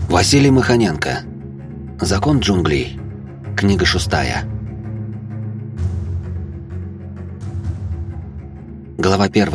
Василий Маханенко. Закон джунглей. Книга 6. Глава 1.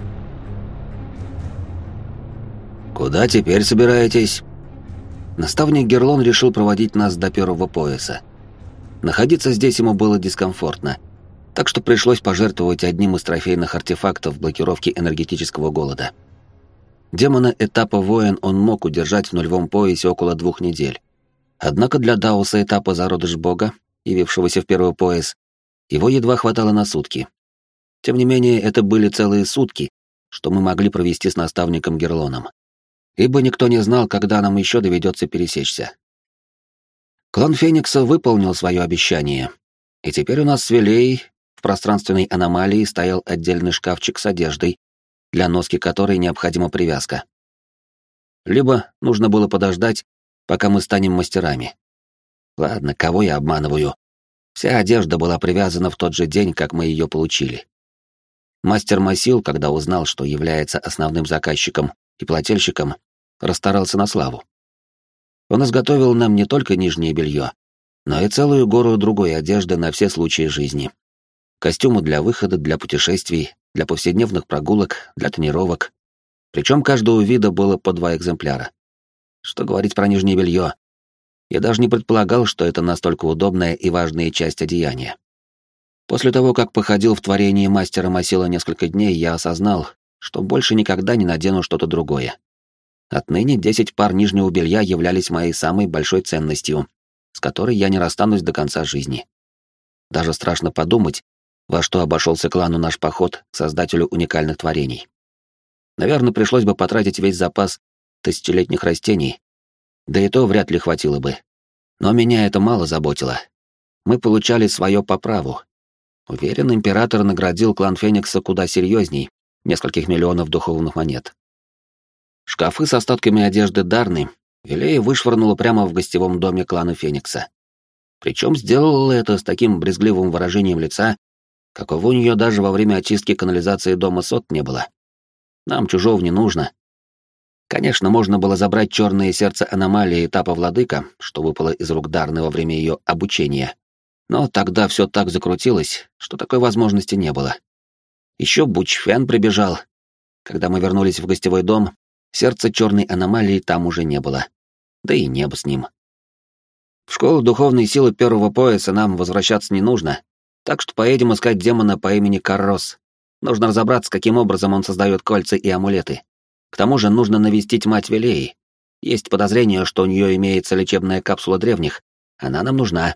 «Куда теперь собираетесь?» Наставник Герлон решил проводить нас до первого пояса. Находиться здесь ему было дискомфортно, так что пришлось пожертвовать одним из трофейных артефактов блокировки энергетического голода. Демона этапа воин он мог удержать в нулевом поясе около 2 недель. Однако для Дауса этапа зародыш бога, явившегося в первый пояс, его едва хватало на сутки. Тем не менее, это были целые сутки, что мы могли провести с наставником Герлоном. Ибо никто не знал, когда нам еще доведется пересечься. Клан Феникса выполнил свое обещание, и теперь у нас с Вилеей в пространственной аномалии стоял отдельный шкафчик с одеждой, для носки которой необходима привязка. Либо нужно было подождать, пока мы станем мастерами. Ладно, кого я обманываю? Вся одежда была привязана в тот же день, как мы ее получили. Мастер Масил, когда узнал, что является основным заказчиком и плательщиком, расстарался на славу. Он изготовил нам не только нижнее белье, но и целую гору другой одежды на все случаи жизни. Костюмы для выхода, для путешествий, для повседневных прогулок, для тренировок. Причем каждого вида было по 2 экземпляра. Что говорить про нижнее белье? Я даже не предполагал, что это настолько удобная и важная часть одеяния. После того, как походил в творении мастера Масила несколько дней, я осознал, что больше никогда не надену что-то другое. Отныне 10 пар нижнего белья являлись моей самой большой ценностью, с которой я не расстанусь до конца жизни. Даже страшно подумать, во что обошелся клану наш поход к создателю уникальных творений. Наверное, пришлось бы потратить весь запас тысячелетних растений, да и то вряд ли хватило бы. Но меня это мало заботило. Мы получали свое по праву. Уверен, император наградил клан Феникса куда серьезней нескольких миллионов духовных монет. Шкафы с остатками одежды Дарны Вилея вышвырнула прямо в гостевом доме клана Феникса. Причем сделала это с таким брезгливым выражением лица, какого у нее даже во время очистки канализации дома Сот не было. Нам чужого не нужно. Конечно, можно было забрать черное сердце аномалии этапа владыка, что выпало из рук Дарны во время ее обучения. Но тогда все так закрутилось, что такой возможности не было. Еще Бучфен прибежал. Когда мы вернулись в гостевой дом, сердца черной аномалии там уже не было. Да и небо с ним. В школу духовной силы первого пояса нам возвращаться не нужно, так что поедем искать демона по имени Каррос. Нужно разобраться, каким образом он создает кольца и амулеты. К тому же нужно навестить мать Вилеи. Есть подозрение, что у нее имеется лечебная капсула древних. Она нам нужна.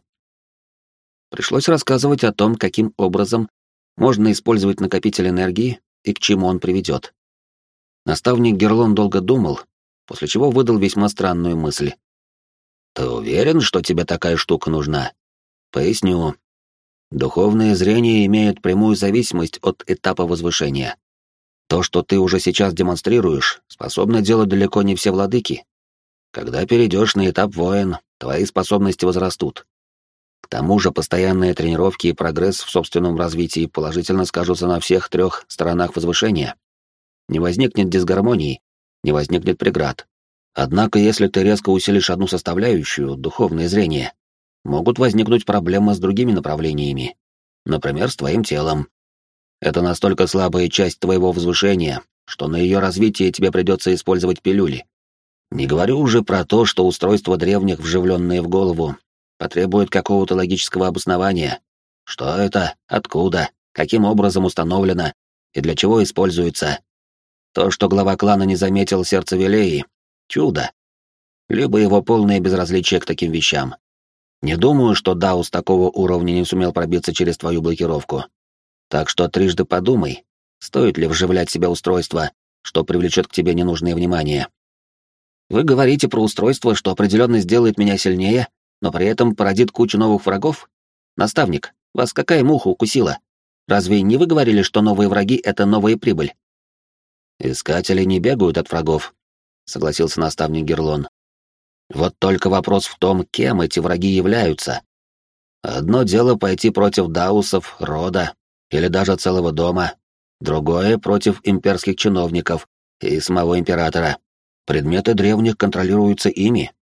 Пришлось рассказывать о том, каким образом можно использовать накопитель энергии и к чему он приведет. Наставник Герлон долго думал, после чего выдал весьма странную мысль. «Ты уверен, что тебе такая штука нужна?» «Поясню. Духовное зрение имеет прямую зависимость от этапа возвышения. То, что ты уже сейчас демонстрируешь, способно делать далеко не все владыки. Когда перейдешь на этап воин, твои способности возрастут. К тому же постоянные тренировки и прогресс в собственном развитии положительно скажутся на всех 3 сторонах возвышения. Не возникнет дисгармонии, не возникнет преград. Однако, если ты резко усилишь одну составляющую, духовное зрение, могут возникнуть проблемы с другими направлениями, например, с твоим телом. Это настолько слабая часть твоего возвышения, что на ее развитие тебе придется использовать пилюли. Не говорю уже про то, что устройство древних, вживленное в голову, потребует какого-то логического обоснования. Что это, откуда, каким образом установлено и для чего используется. То, что глава клана не заметил сердце Вилеи — чудо. Либо его полное безразличие к таким вещам. Не думаю, что Даус такого уровня не сумел пробиться через твою блокировку. Так что трижды подумай, стоит ли вживлять в себя устройство, что привлечет к тебе ненужное внимание. Вы говорите про устройство, что определенно сделает меня сильнее, но при этом породит кучу новых врагов? Наставник, вас какая муха укусила? Разве не вы говорили, что новые враги — это новая прибыль? Искатели не бегают от врагов, согласился наставник Герлон. Вот только вопрос в том, кем эти враги являются. Одно дело пойти против даусов, рода или даже целого дома, другое — против имперских чиновников и самого императора. Предметы древних контролируются ими,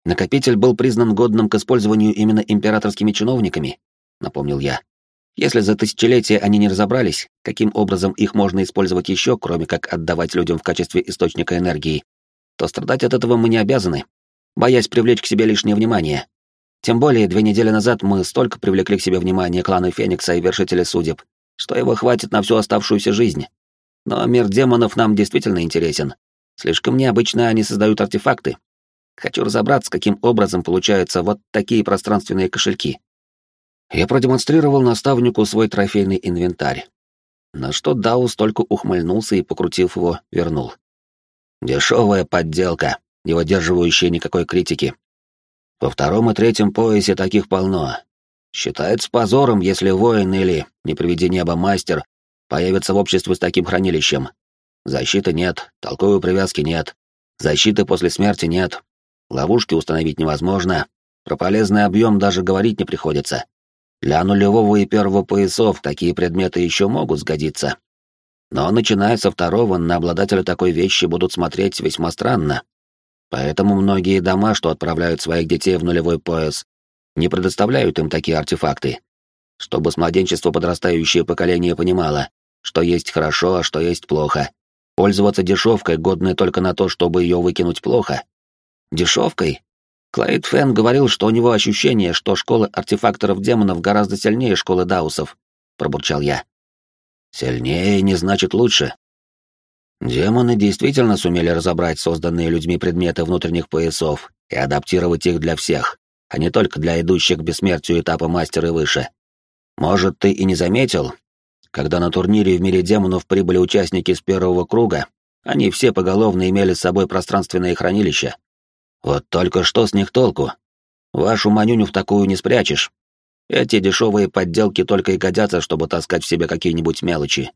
Накопитель был признан годным к использованию именно императорскими чиновниками, напомнил я. Если за тысячелетия они не разобрались, каким образом их можно использовать еще, кроме как отдавать людям в качестве источника энергии, то страдать от этого мы не обязаны, боясь привлечь к себе лишнее внимание. Тем более 2 недели назад мы столько привлекли к себе внимание клана Феникса и Вершителя Судеб, что его хватит на всю оставшуюся жизнь. Но мир демонов нам действительно интересен. Слишком необычно они создают артефакты. Хочу разобраться, каким образом получаются вот такие пространственные кошельки. Я продемонстрировал наставнику свой трофейный инвентарь, на что Даус только ухмыльнулся и, покрутив его, вернул. Дешевая подделка, не выдерживающая никакой критики. Во 2 и 3 поясе таких полно. Считается позором, если воин или, не приведи небо, мастер появится в обществе с таким хранилищем. Защиты нет, толковой привязки нет, защиты после смерти нет, ловушки установить невозможно, про полезный объем даже говорить не приходится. Для нулевого и 1 поясов такие предметы еще могут сгодиться. Но начиная со 2 на обладателя такой вещи будут смотреть весьма странно. Поэтому многие дома, что отправляют своих детей в нулевой пояс, не предоставляют им такие артефакты, чтобы с младенчества подрастающее поколение понимало, что есть хорошо, а что есть плохо. Пользоваться дешевкой, годной только на то, чтобы ее выкинуть, плохо. Дешевкой? Клайд Фен говорил, что у него ощущение, что школа артефакторов-демонов гораздо сильнее школы даусов, пробурчал я. Сильнее не значит лучше. Демоны действительно сумели разобрать созданные людьми предметы внутренних поясов и адаптировать их для всех, а не только для идущих к бессмертию этапа мастера и выше. Может, ты и не заметил, когда на турнире в мире демонов прибыли участники с 1 круга, они все поголовно имели с собой пространственные хранилища. Вот только что с них толку? Вашу манюню в такую не спрячешь. Эти дешевые подделки только и годятся, чтобы таскать в себе какие-нибудь мелочи.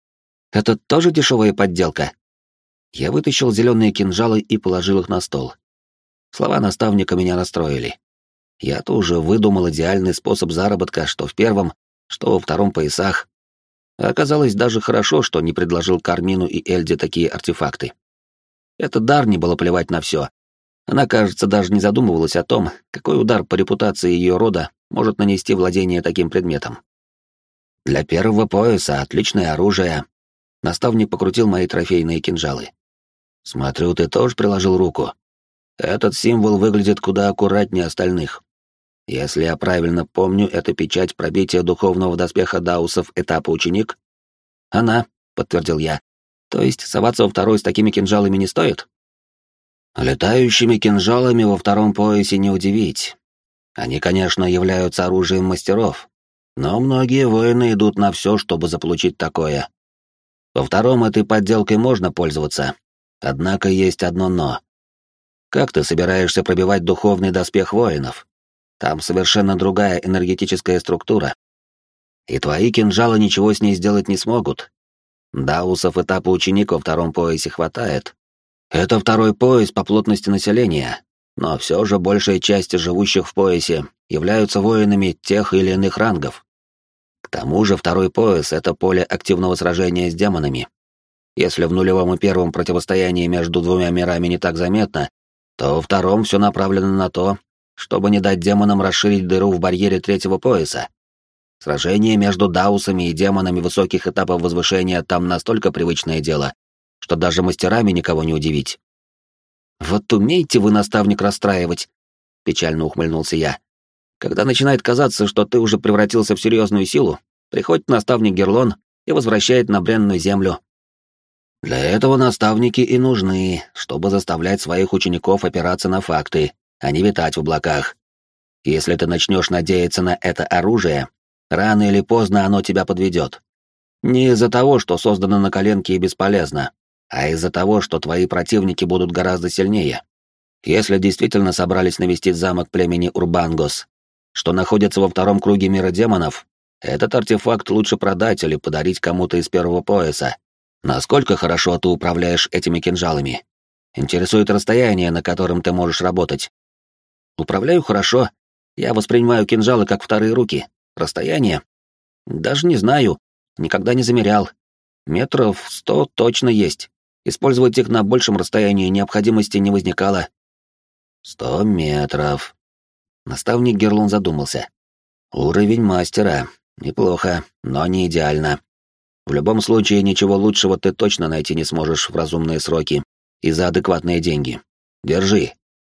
Это тоже дешевая подделка? Я вытащил зеленые кинжалы и положил их на стол. Слова наставника меня расстроили. Я-то уже выдумал идеальный способ заработка, что в 1, что во 2 поясах. Оказалось даже хорошо, что не предложил Кармину и Эльде такие артефакты. Это Дарни было плевать на все. Она, кажется, даже не задумывалась о том, какой удар по репутации ее рода может нанести владение таким предметом. Для 1 пояса отличное оружие. Наставник покрутил мои трофейные кинжалы. Смотрю, ты тоже приложил руку. Этот символ выглядит куда аккуратнее остальных. Если я правильно помню, это печать пробития духовного доспеха даусов этапа ученик? Она, подтвердил я. То есть соваться во 2 с такими кинжалами не стоит? Летающими кинжалами во 2 поясе не удивить. Они, конечно, являются оружием мастеров, но многие воины идут на все, чтобы заполучить такое. Во 2 этой подделкой можно пользоваться, однако есть одно «но». Как ты собираешься пробивать духовный доспех воинов? Там совершенно другая энергетическая структура. И твои кинжалы ничего с ней сделать не смогут. Даусов этапа ученик во 2 поясе хватает. Это 2 пояс по плотности населения, но все же большая часть живущих в поясе являются воинами тех или иных рангов. К тому же 2 пояс — это поле активного сражения с демонами. Если в нулевом и 1 противостоянии между 2 мирами не так заметно, то во 2 все направлено на то, чтобы не дать демонам расширить дыру в барьере 3 пояса. Сражение между даусами и демонами высоких этапов возвышения там настолько привычное дело, что даже мастерами никого не удивить. «Вот умеете вы, наставник, расстраивать», — печально ухмыльнулся я. «Когда начинает казаться, что ты уже превратился в серьезную силу, приходит наставник Герлон и возвращает на бренную землю». Для этого наставники и нужны, чтобы заставлять своих учеников опираться на факты, а не витать в облаках. Если ты начнешь надеяться на это оружие, рано или поздно оно тебя подведет. Не из-за того, что создано на коленке и бесполезно, а из-за того, что твои противники будут гораздо сильнее. Если действительно собрались навестить замок племени Урбангос, что находится во 2 круге мира демонов, этот артефакт лучше продать или подарить кому-то из 1 пояса. Насколько хорошо ты управляешь этими кинжалами? Интересует расстояние, на котором ты можешь работать. Управляю хорошо. Я воспринимаю кинжалы как 2 руки. Расстояние? Даже не знаю. Никогда не замерял. 100 метров точно есть. Использовать их на большем расстоянии необходимости не возникало. 100 метров. Наставник Герлон задумался. Уровень мастера. Неплохо, но не идеально. В любом случае, ничего лучшего ты точно найти не сможешь в разумные сроки и за адекватные деньги. Держи.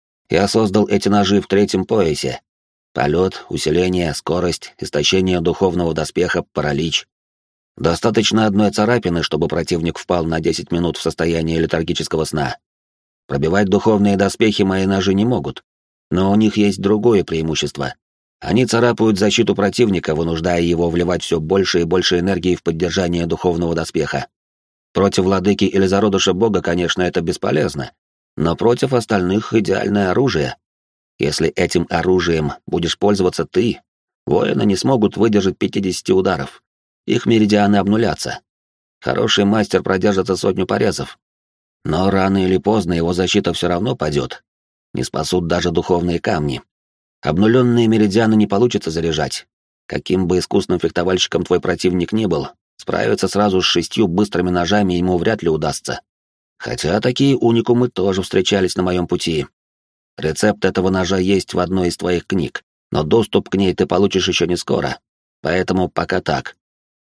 Я создал эти ножи в 3-м поясе. Полет, усиление, скорость, истощение духовного доспеха, паралич. Достаточно одной царапины, чтобы противник впал на 10 минут в состояние летаргического сна. Пробивать духовные доспехи мои ножи не могут, но у них есть другое преимущество. Они царапают защиту противника, вынуждая его вливать все больше и больше энергии в поддержание духовного доспеха. Против владыки или зародыша бога, конечно, это бесполезно, но против остальных идеальное оружие. Если этим оружием будешь пользоваться ты, воины не смогут выдержать 50 ударов. Их меридианы обнулятся. Хороший мастер продержится 100 порезов. Но рано или поздно его защита все равно падет. Не спасут даже духовные камни. Обнуленные меридианы не получится заряжать. Каким бы искусным фехтовальщиком твой противник ни был, справиться сразу с 6 быстрыми ножами ему вряд ли удастся. Хотя такие уникумы тоже встречались на моем пути. Рецепт этого ножа есть в одной из твоих книг, но доступ к ней ты получишь еще не скоро. Поэтому пока так.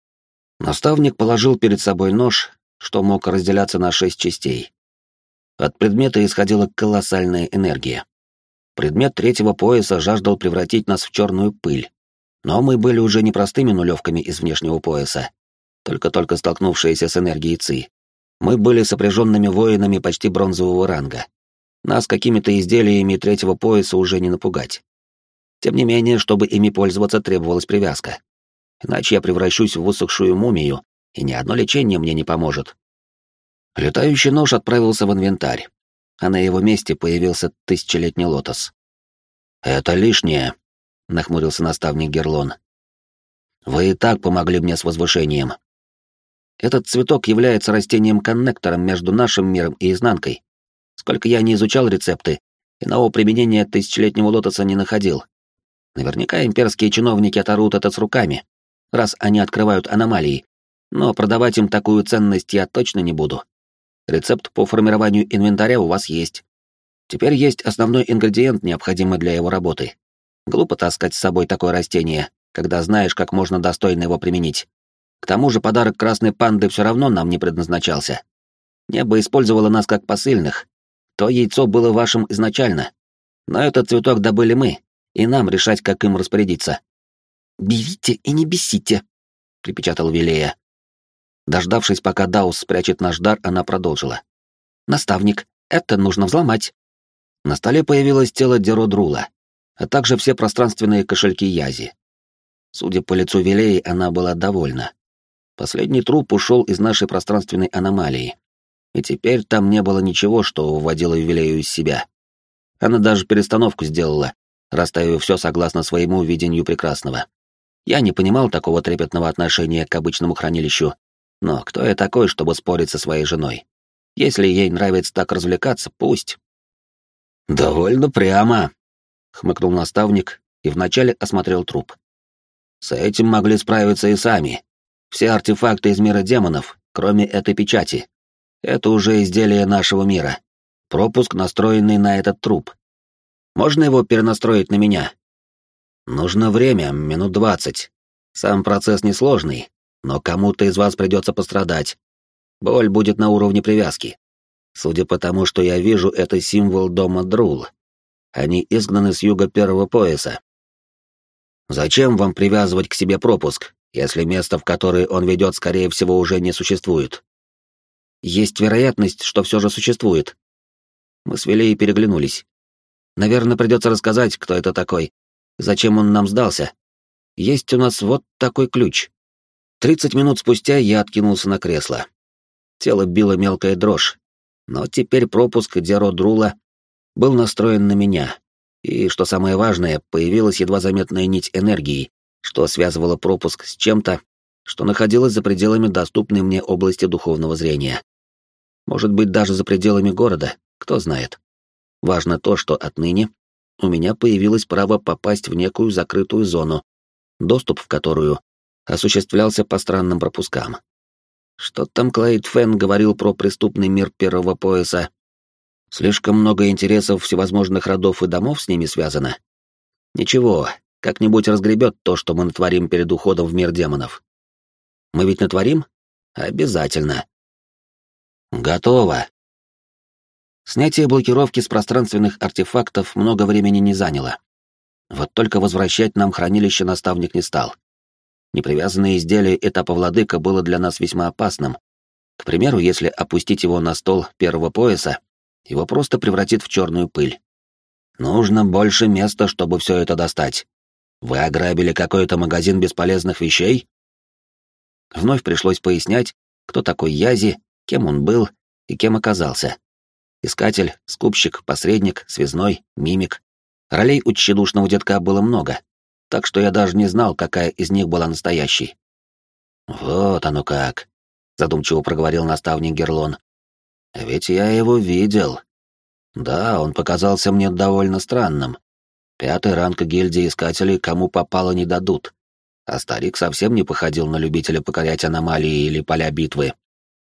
Наставник положил перед собой нож, что мог разделяться на 6 частей. От предмета исходила колоссальная энергия. Предмет 3-го пояса жаждал превратить нас в черную пыль. Но мы были уже не простыми нулевками из внешнего пояса, только-только столкнувшиеся с энергией Ци. Мы были сопряженными воинами почти бронзового ранга. Нас какими-то изделиями 3-го пояса уже не напугать. Тем не менее, чтобы ими пользоваться, требовалась привязка. Иначе я превращусь в высохшую мумию, и ни одно лечение мне не поможет. Летающий нож отправился в инвентарь, а на его месте появился 1000-летний лотос. «Это лишнее», — нахмурился наставник Герлон. «Вы и так помогли мне с возвышением. Этот цветок является растением-коннектором между нашим миром и изнанкой. Сколько я не изучал рецепты, иного применения 1000-летнего лотоса не находил. Наверняка имперские чиновники оторвут это с руками, раз они открывают аномалии, но продавать им такую ценность я точно не буду. Рецепт по формированию инвентаря у вас есть. Теперь есть основной ингредиент, необходимый для его работы. Глупо таскать с собой такое растение, когда знаешь, как можно достойно его применить. К тому же подарок красной панды все равно нам не предназначался. Небо использовало нас как посыльных. То яйцо было вашим изначально. Но этот цветок добыли мы, и нам решать, как им распорядиться. «Берите и не бесите», — припечатал Вилея. Дождавшись, пока Даус спрячет наш дар, она продолжила. «Наставник, это нужно взломать». На столе появилось тело Деродрула, а также все пространственные кошельки Язи. Судя по лицу Вилеи, она была довольна. Последний труп ушел из нашей пространственной аномалии, и теперь там не было ничего, что выводило Вилею из себя. Она даже перестановку сделала, расставив все согласно своему видению прекрасного. Я не понимал такого трепетного отношения к обычному хранилищу, но кто я такой, чтобы спорить со своей женой? Если ей нравится так развлекаться, пусть. «Довольно прямо», — хмыкнул наставник и вначале осмотрел труп. «С этим могли справиться и сами. Все артефакты из мира демонов, кроме этой печати. Это уже изделие нашего мира. Пропуск, настроенный на этот труп. Можно его перенастроить на меня?» «Нужно время, минут 20. Сам процесс несложный, но кому-то из вас придется пострадать. Боль будет на уровне привязки. Судя по тому, что я вижу, это символ дома Друл. Они изгнаны с юга 1-го пояса. Зачем вам привязывать к себе пропуск, если место, в которое он ведет, скорее всего, уже не существует?» «Есть вероятность, что все же существует». Мы с Вилеей переглянулись. «Наверное, придется рассказать, кто это такой, зачем он нам сдался. Есть у нас вот такой ключ». 30 минут спустя я откинулся на кресло. Тело било мелкая дрожь, но теперь пропуск Деродрула был настроен на меня, и, что самое важное, появилась едва заметная нить энергии, что связывала пропуск с чем-то, что находилось за пределами доступной мне области духовного зрения. Может быть, даже за пределами города, кто знает. Важно то, что отныне у меня появилось право попасть в некую закрытую зону, доступ в которую осуществлялся по странным пропускам. Что там Клайд Фен говорил про преступный мир 1-го пояса? Слишком много интересов всевозможных родов и домов с ними связано. Ничего, как-нибудь разгребет то, что мы натворим перед уходом в мир демонов. Мы ведь натворим? Обязательно. Готово. Снятие блокировки с пространственных артефактов много времени не заняло. Вот только возвращать нам хранилище наставник не стал. Непривязанное изделие этапа владыка было для нас весьма опасным. К примеру, если опустить его на стол первого пояса, его просто превратит в черную пыль. Нужно больше места, чтобы все это достать. Вы ограбили какой-то магазин бесполезных вещей? Вновь пришлось пояснять, кто такой Язи, кем он был и кем оказался. Искатель, скупщик, посредник, связной, мимик. Ролей у тщедушного детка было много, так что я даже не знал, какая из них была настоящей. «Вот оно как», — задумчиво проговорил наставник Герлон. «Ведь я его видел. Да, он показался мне довольно странным. 5-й ранг гильдии искателей кому попало не дадут. А старик совсем не походил на любителя покорять аномалии или поля битвы.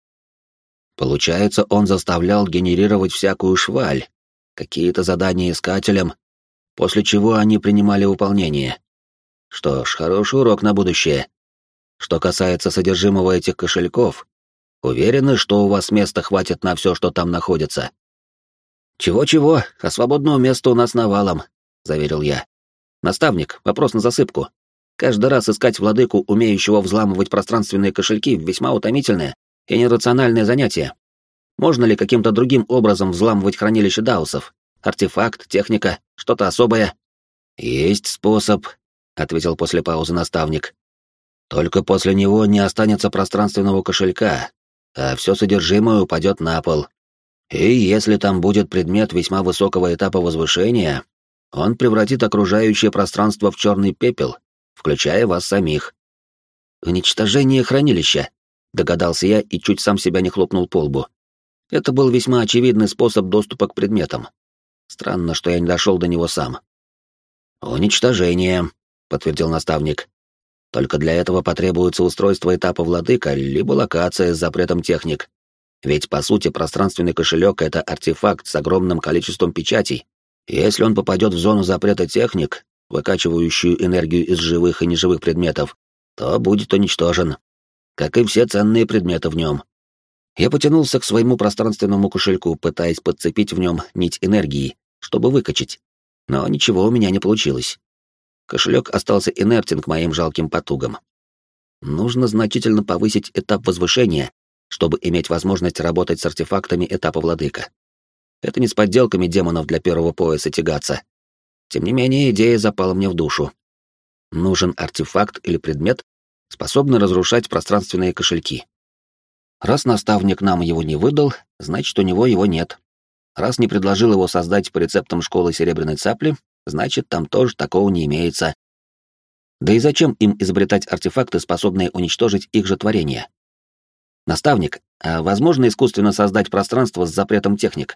Получается, он заставлял генерировать всякую шваль, какие-то задания искателям, после чего они принимали выполнение. Что ж, хороший урок на будущее. Что касается содержимого этих кошельков, уверены, что у вас места хватит на все, что там находится? Чего-чего, а свободного места у нас навалом, заверил я. Наставник, вопрос на засыпку. Каждый раз искать владыку, умеющего взламывать пространственные кошельки, весьма утомительное и нерациональное занятие. Можно ли каким-то другим образом взламывать хранилище даусов? Артефакт, техника, что-то особое? Есть способ, ответил после паузы наставник. Только после него не останется пространственного кошелька, а все содержимое упадет на пол. И если там будет предмет весьма высокого этапа возвышения, он превратит окружающее пространство в черный пепел, включая вас самих. Уничтожение хранилища, догадался я и чуть сам себя не хлопнул по лбу. Это был весьма очевидный способ доступа к предметам. Странно, что я не дошел до него сам. «Уничтожение», — подтвердил наставник. «Только для этого потребуется устройство этапа владыка, либо локация с запретом техник. Ведь, по сути, пространственный кошелек — это артефакт с огромным количеством печатей. Если он попадет в зону запрета техник, выкачивающую энергию из живых и неживых предметов, то будет уничтожен, как и все ценные предметы в нем». Я потянулся к своему пространственному кошельку, пытаясь подцепить в нем нить энергии, чтобы выкачать. Но ничего у меня не получилось. Кошелек остался инертен к моим жалким потугам. Нужно значительно повысить этап возвышения, чтобы иметь возможность работать с артефактами этапа владыка. Это не с подделками демонов для первого пояса тягаться. Тем не менее, идея запала мне в душу. Нужен артефакт или предмет, способный разрушать пространственные кошельки. Раз наставник нам его не выдал, значит, у него его нет. Раз не предложил его создать по рецептам школы Серебряной Цапли, значит, там тоже такого не имеется. Да и зачем им изобретать артефакты, способные уничтожить их же творение? Наставник, а возможно искусственно создать пространство с запретом техник?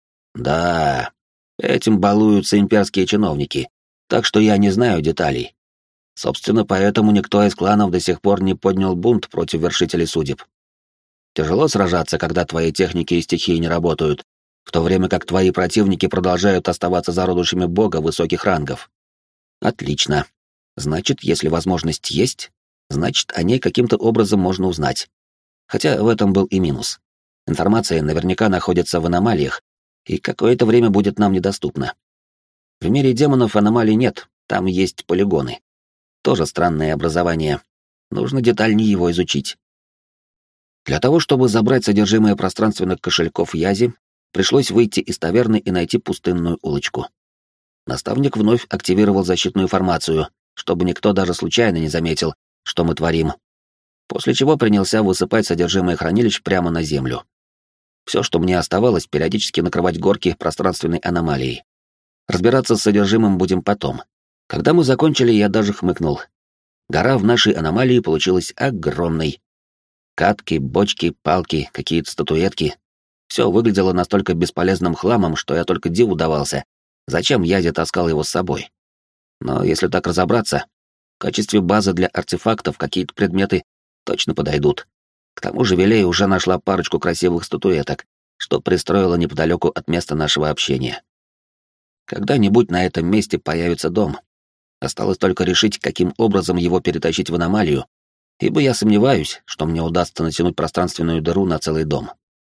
Да, этим балуются имперские чиновники, так что я не знаю деталей. Собственно, поэтому никто из кланов до сих пор не поднял бунт против вершителей судеб. Тяжело сражаться, когда твои техники и стихии не работают, в то время как твои противники продолжают оставаться зародышами бога высоких рангов. Отлично. Значит, если возможность есть, значит, о ней каким-то образом можно узнать. Хотя в этом был и минус. Информация наверняка находится в аномалиях, и какое-то время будет нам недоступна. В мире демонов аномалий нет, там есть полигоны. Тоже странное образование. Нужно детальнее его изучить. Для того, чтобы забрать содержимое пространственных кошельков Язи, пришлось выйти из таверны и найти пустынную улочку. Наставник вновь активировал защитную формацию, чтобы никто даже случайно не заметил, что мы творим, после чего принялся высыпать содержимое хранилищ прямо на землю. Все, что мне оставалось, периодически накрывать горки пространственной аномалией. Разбираться с содержимым будем потом. Когда мы закончили, я даже хмыкнул. Гора в нашей аномалии получилась огромной. Катки, бочки, палки, какие-то статуэтки. Все выглядело настолько бесполезным хламом, что я только диву давался. Зачем Язи таскал его с собой? Но если так разобраться, в качестве базы для артефактов какие-то предметы точно подойдут. К тому же Вилей уже нашла парочку красивых статуэток, что пристроила неподалеку от места нашего общения. Когда-нибудь на этом месте появится дом. Осталось только решить, каким образом его перетащить в аномалию, ибо я сомневаюсь, что мне удастся натянуть пространственную дыру на целый дом.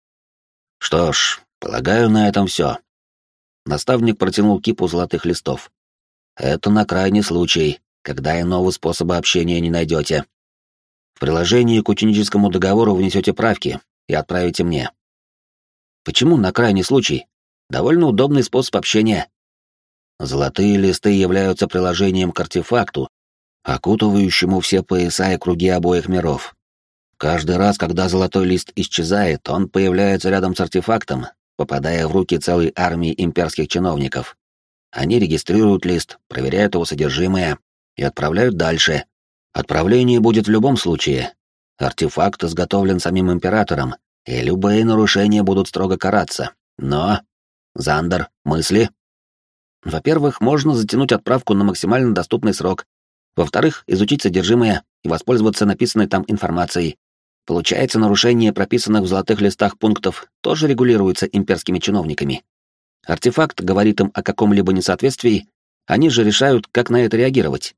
Что ж, полагаю, на этом все. Наставник протянул кипу золотых листов. Это на крайний случай, когда иного способа общения не найдете. В приложении к ученическому договору внесете правки и отправите мне. Почему на крайний случай? Довольно удобный способ общения. Золотые листы являются приложением к артефакту, окутывающему все пояса и круги обоих миров. Каждый раз, когда золотой лист исчезает, он появляется рядом с артефактом, попадая в руки целой армии имперских чиновников. Они регистрируют лист, проверяют его содержимое и отправляют дальше. Отправление будет в любом случае. Артефакт изготовлен самим императором, и любые нарушения будут строго караться. Но... Зандер, мысли? Во-первых, можно затянуть отправку на максимально доступный срок. Во-вторых, изучить содержимое и воспользоваться написанной там информацией. Получается, нарушение прописанных в золотых листах пунктов тоже регулируется имперскими чиновниками. Артефакт говорит им о каком-либо несоответствии, они же решают, как на это реагировать.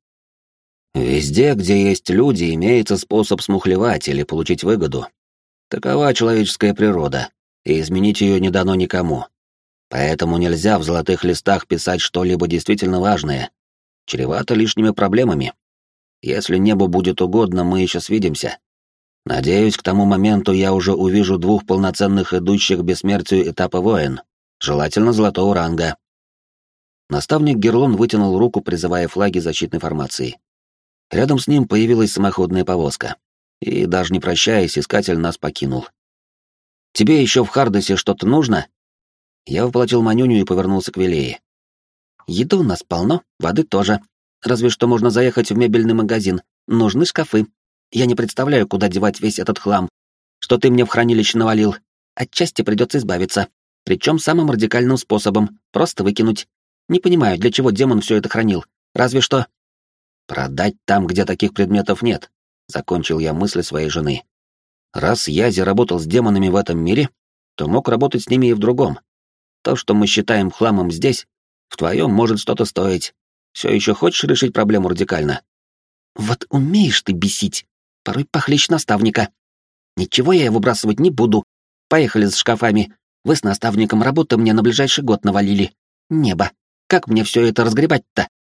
Везде, где есть люди, имеется способ смухлевать или получить выгоду. Такова человеческая природа, и изменить ее не дано никому. Поэтому нельзя в золотых листах писать что-либо действительно важное. Чревато лишними проблемами. Если небу будет угодно, мы еще свидимся. Надеюсь, к тому моменту я уже увижу 2 полноценных идущих к бессмертию этапа воин, желательно золотого ранга. Наставник Герлон вытянул руку, призывая флаги защитной формации. Рядом с ним появилась самоходная повозка. И, даже не прощаясь, искатель нас покинул. «Тебе еще в Хардосе что-то нужно?» Я воплотил Манюню и повернулся к Вилее. «Еды у нас полно, воды тоже. Разве что можно заехать в мебельный магазин. Нужны шкафы. Я не представляю, куда девать весь этот хлам, что ты мне в хранилище навалил. Отчасти придется избавиться. Причем самым радикальным способом — просто выкинуть. Не понимаю, для чего демон все это хранил. Разве что...» «Продать там, где таких предметов нет», — закончил я мысли своей жены. «Раз Язи работал с демонами в этом мире, то мог работать с ними и в другом. То, что мы считаем хламом здесь, в твоем может что-то стоить. Все еще хочешь решить проблему радикально?» «Вот умеешь ты бесить. Порой похлеще наставника. Ничего я выбрасывать не буду. Поехали с шкафами. Вы с наставником работы мне на ближайший год навалили. Небо. Как мне все это разгребать-то?»